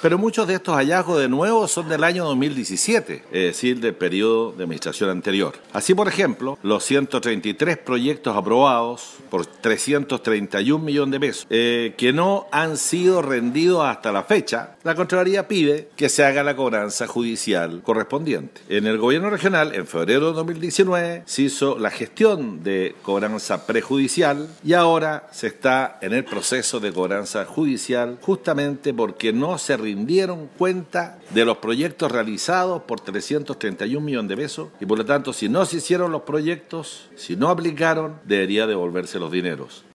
Pero muchos de estos hallazgos de nuevo son del año 2017, es decir, del periodo de administración anterior. Así, por ejemplo, los 133 proyectos aprobados por 331 millones de pesos que no han sido rendidos hasta la fecha, la Contraloría pide que se haga la cobranza judicial correspondiente. En el gobierno regional, en febrero de 2019, se hizo la gestión de cobranza prejudicial y ahora se está en el proceso de cobranza judicial justamente porque no se rindieron cuenta de los proyectos realizados por 331 millones de pesos y por lo tanto si no se hicieron los proyectos, si no aplicaron, debería devolverse los dineros.